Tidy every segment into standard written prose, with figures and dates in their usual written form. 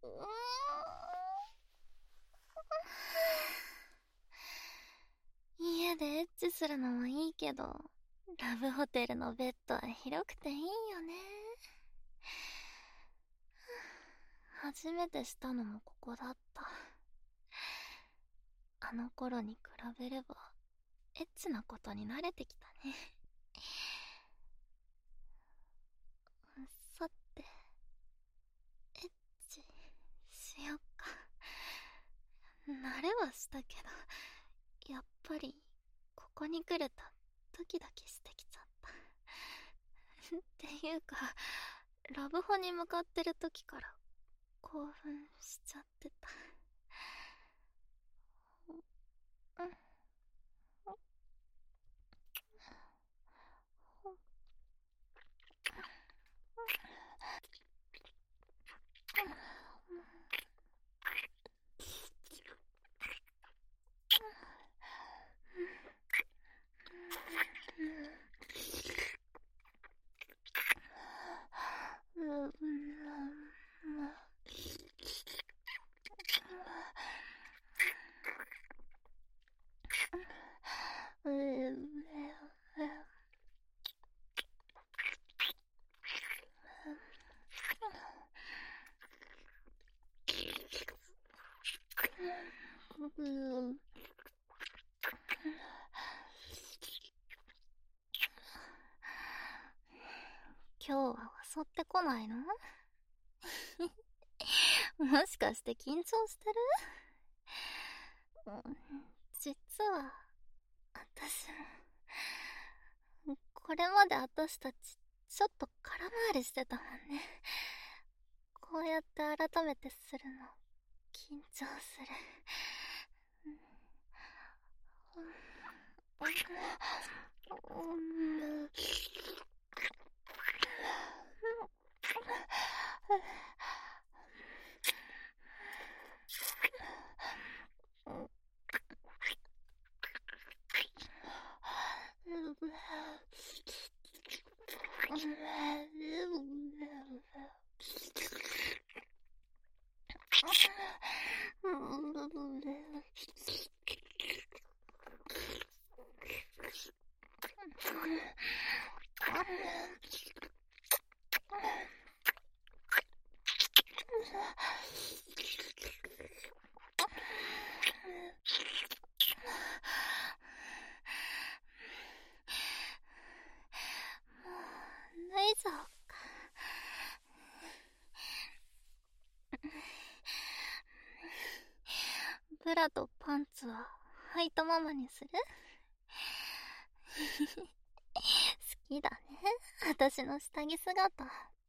家でエッチするのはいいけど、ラブホテルのベッドは広くていいよね。初めてしたのもここだった。あの頃に比べればエッチなことに慣れてきたね。さて、エッチしよっか。慣れはしたけど、やっぱりここに来るとドキドキしてきちゃった。っていうか、ラブホに向かってる時から興奮しちゃってた。今日は襲ってこないの？もしかして緊張してる？実は私もこれまで私たちちょっと空回りしてたもんね。こうやって改めてするの緊張する。大丈夫か？ブラとパンツは履いたままにする？好きだね、私の下着姿。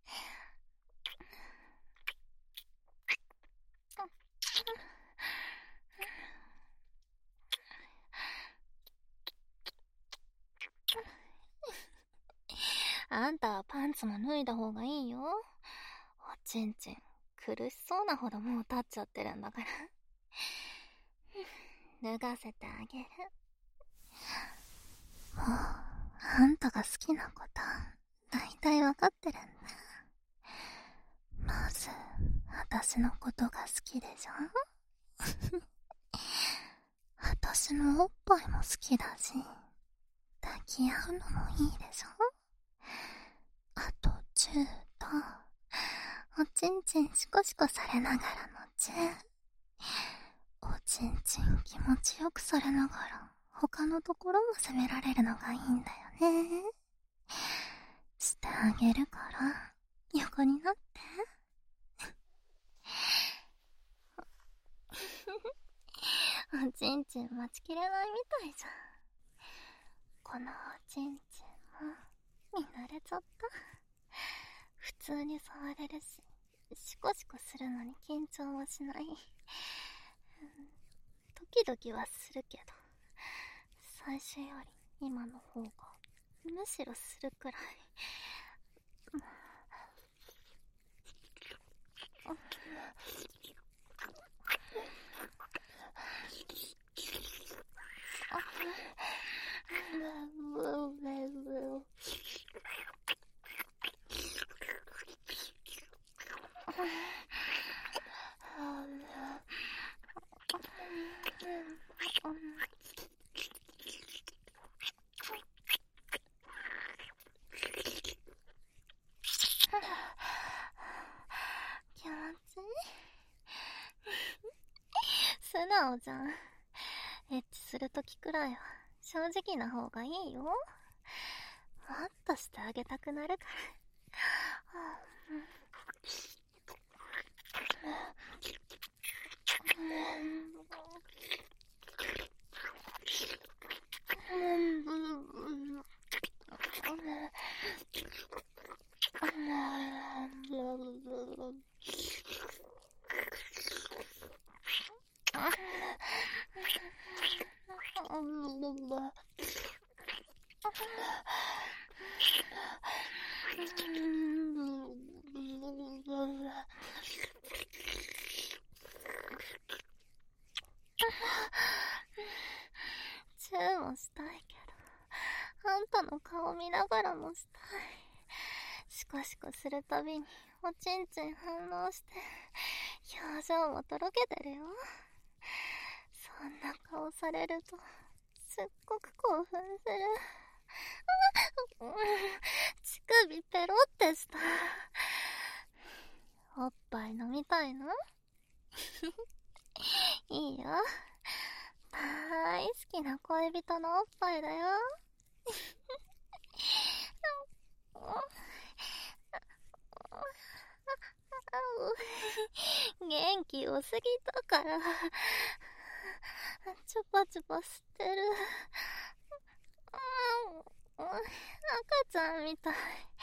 あんたはパンツも脱いだ方がいいよ。おちんちん苦しそうなほどもう立っちゃってるんだから。脱がせてあげる。もうあんたが好きなこと大体わかってるんだ。まず私のことが好きでしょ。私のおっぱいも好きだし、抱き合うのもいいでしょ。あとチューとおちんちんシコシコされながらのチュー。おちんちん気持ちよくされながら他のところも攻められるのがいいんだよね。してあげるから横になって。おちんちん待ちきれないみたいじゃん。このおちんちんも見慣れちゃった。普通に触れるし、シコシコするのに緊張はしない。ドキドキはするけど、最初より今の方がむしろするくらい。 顔じゃん。エッチするときくらいは正直な方がいいよ。もっとしてあげたくなるから。チューもしたいけど、あんたの顔見ながらもしたい。シコシコするたびにおちんちん反応して表情もとろけてるよ。そんな顔されるとすっごく興奮する。乳首ペロってした。おっぱい飲みたいの？いいよ。大好きな恋人のおっぱいだよ。元気良すぎたからチュパチュパ吸ってる。赤ちゃんみたい。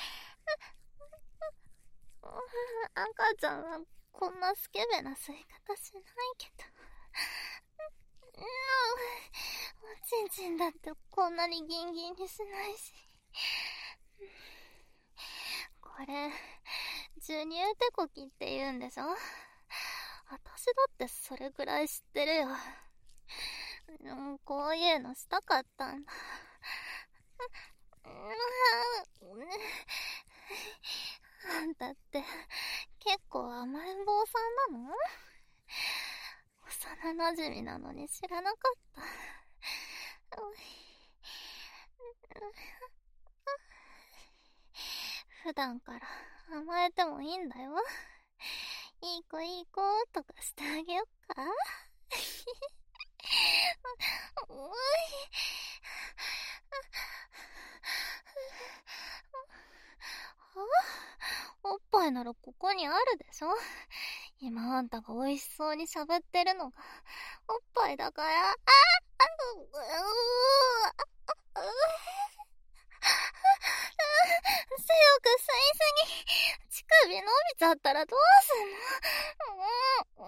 赤ちゃんはこんなスケベな吸い方しないけど、おちんちんだってこんなにギンギンにしないし。これ授乳手こきって言うんでしょ。私だってそれぐらい知ってるよ。こういうのしたかったんだ。あんたって結構甘えん坊さんなの？幼馴染なのに知らなかった。普段から甘えてもいいんだよ。いい子いい子とかしてあげよっか。おっぱいならここにあるでしょ。今あんたが美味しそうに喋ってるのがおっぱいだから。強く吸いすぎ。乳首伸びちゃったらどうすんの？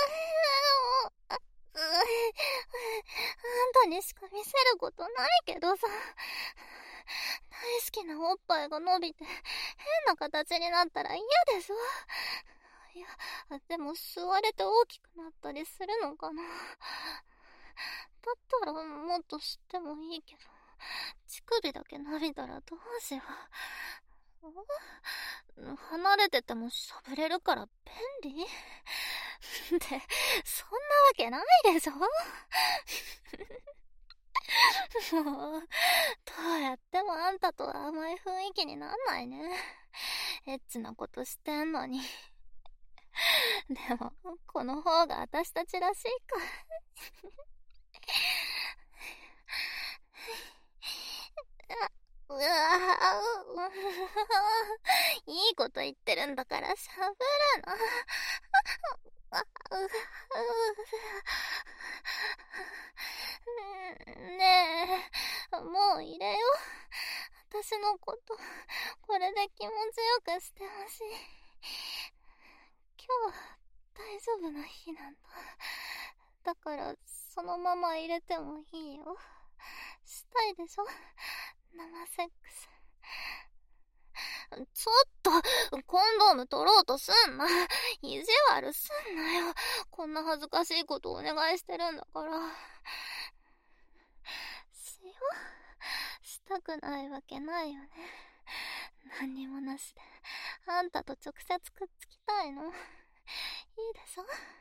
あんたにしか見せることないけどさ。大好きなおっぱいが伸びて変な形になったら嫌でしょ。いや、でも吸われて大きくなったりするのかな。だったらもっと吸ってもいいけど、乳首だけ伸びたらどうしよう。離れてても喋れるから便利って、そんなわけないでしょ。もう、どうやってもあんたとは甘い雰囲気になんないね。エッチなことしてんのに。でも、この方が私たちらしいか。うわいいこと言ってるんだから喋るな。ねえ、もう入れよ。私のこと、これで気持ちよくしてほしい。今日は大丈夫な日なんだ。だから、そのまま入れてもいいよ。したいでしょ？生セックス。ちょっと、コンドーム取ろうとすんな。意地悪すんなよ。こんな恥ずかしいことお願いしてるんだから。しよう。したくないわけないよね。何にもなしで、あんたと直接くっつきたいの。いいでし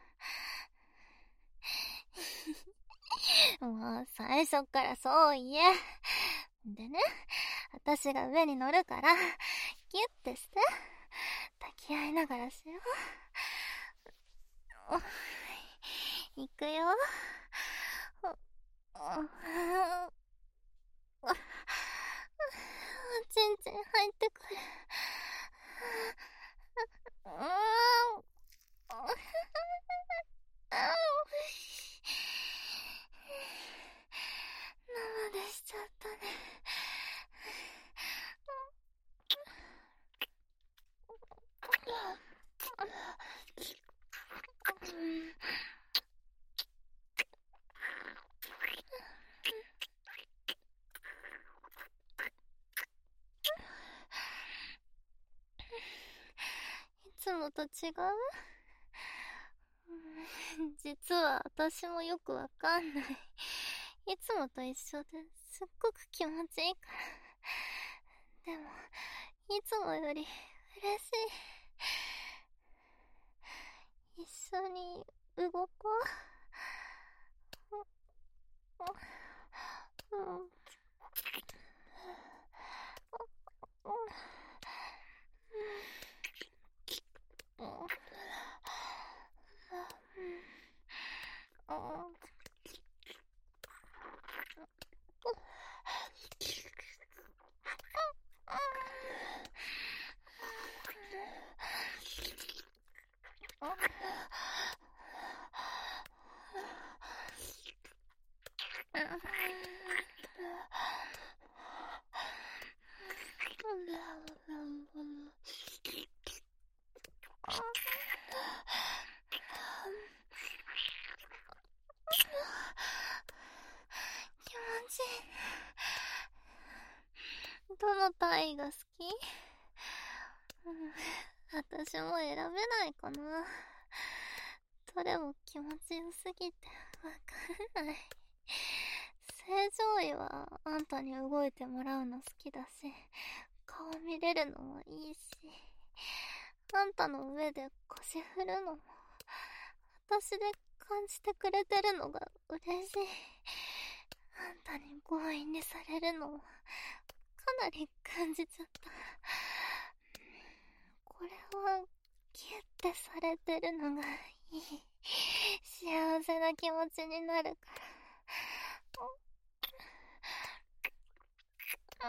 ょ？もう最初からそう言え。でね、私が上に乗るから、ギュッてして、抱き合いながらしよう。 いくよ。ちんちん入ってくる。生でしちゃったね。いつもと違う？実は私もよくわかんない。いつもと一緒ですっごく気持ちいいから。でも、いつもより嬉しい。一緒に動こう。気持ちいい。どの体位が好き？私も選べないかな。どれも気持ちよすぎてわかんない。正常位はあんたに動いてもらうの好きだし、顔見れるのもいいし、あんたの上で腰振るのも私で感じてくれてるのが嬉しい。あんたに強引にされるのもかなり感じちゃった。これはギュッてされてるのがいい。幸せな気持ちになるから。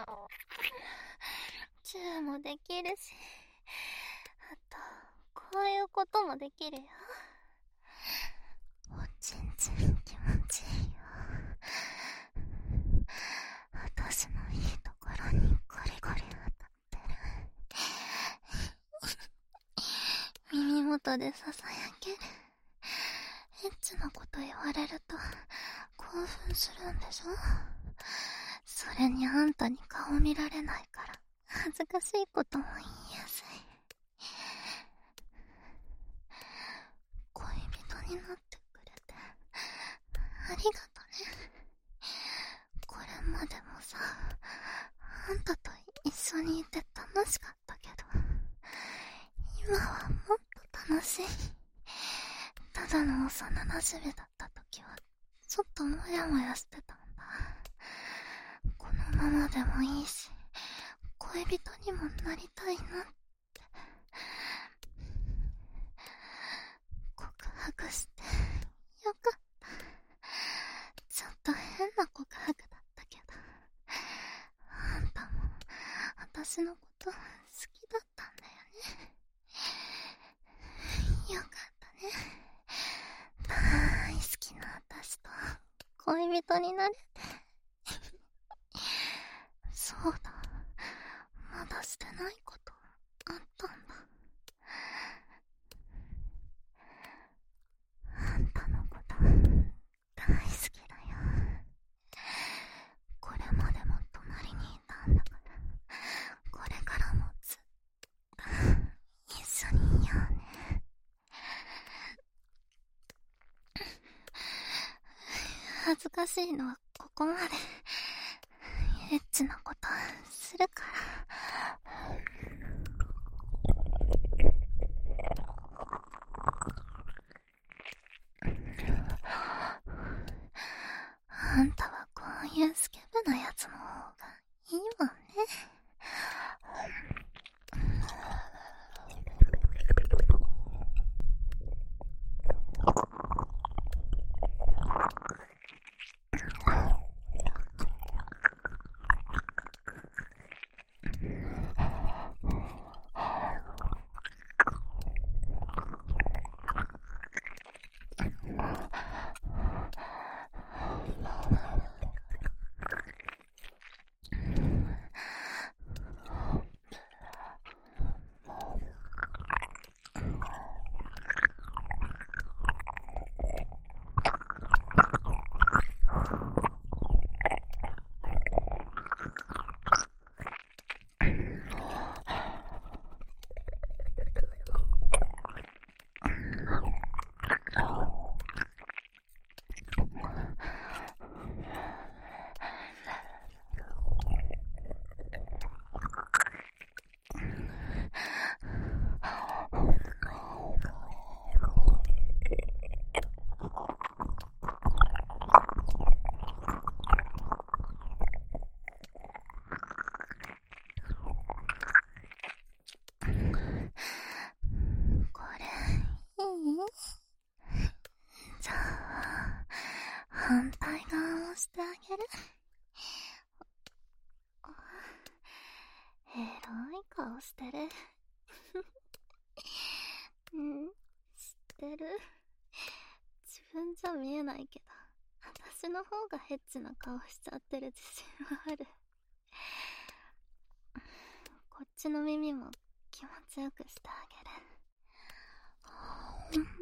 チューもできるし、あとこういうこともできるよ。おちんちん気持ちいいよ。私のいいところにゴリゴリ当たってる。耳元でささやける。エッチなこと言われると興奮するんでしょ？それにあんたに顔見られないから恥ずかしいことも言いやすい。恋人になってくれてありがとね。これまでもさ、あんたと一緒にいて楽しかったけど、今はもっと楽しい。ただの幼馴染だった時はちょっとモヤモヤしてたんだ。このままでもいいし、恋人にもなりたいなって。告白してよかった。ちょっと変な告白だったけど、あんたも私のこと好きだったんだよね。よかったね。大好きな私と恋人になれて。そうだ、まだしてないことあったんだ。あんたのこと大好きだよ。これまでも隣にいたんだから、これからもずっと一緒にいようね。恥ずかしいのはここまで。エッチなことするから。あんたはこういうスケベなやつの方がいいわね。 反対側をしてあげる。エロい顔してる。うん、知ってる。自分じゃ見えないけど、私の方がヘッチな顔しちゃってる自信はある。こっちの耳も気持ちよくしてあげる。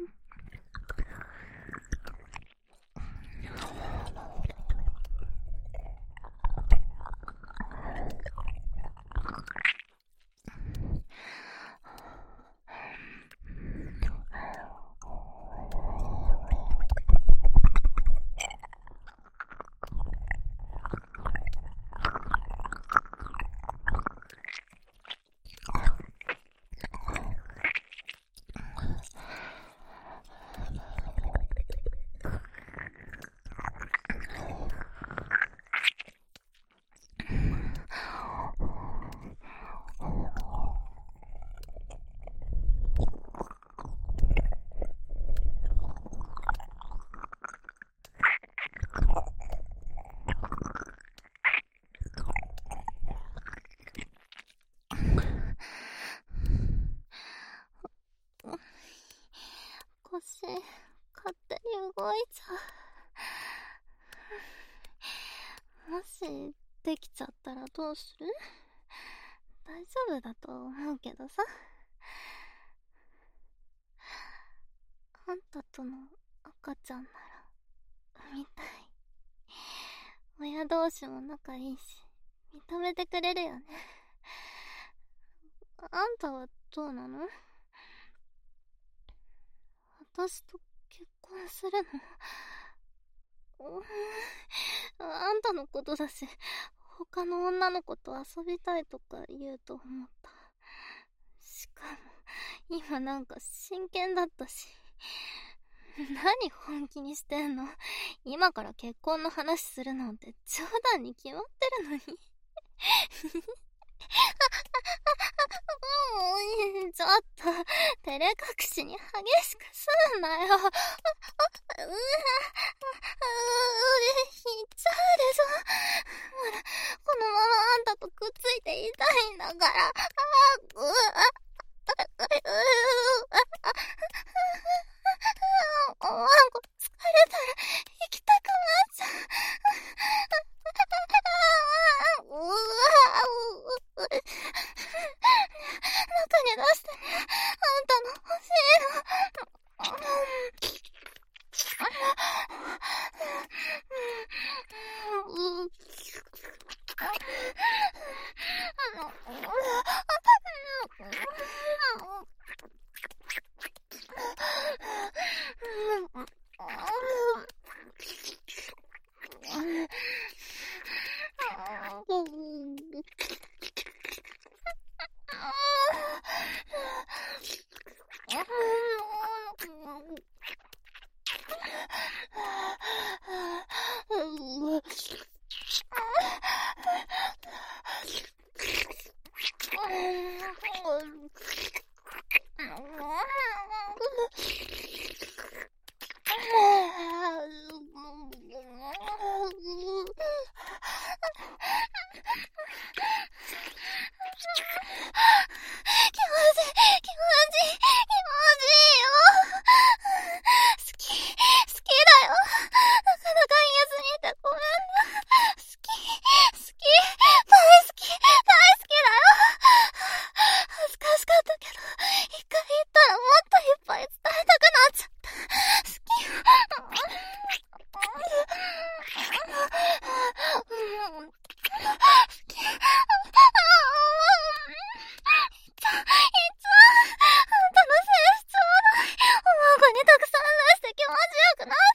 腰、勝手に動いちゃう。もし、できちゃったらどうする？大丈夫だと思うけどさ。あんたとの赤ちゃんなら、産みたい。親同士も仲いいし、認めてくれるよね。あんたはどうなの？私と結婚するの？あんたのことだし、他の女の子と遊びたいとか言うと思った。しかも、今なんか真剣だったし。何本気にしてんの？今から結婚の話するなんて冗談に決まってるのに。ちょっと、照れ隠しに激しくすんなよ。言っちゃうでしょ。ほら、このままあんたとくっついていたいんだから。ワンコ疲れたら行きたくなっちゃう。中に出してね。あんたの欲しいの。気持ちよくない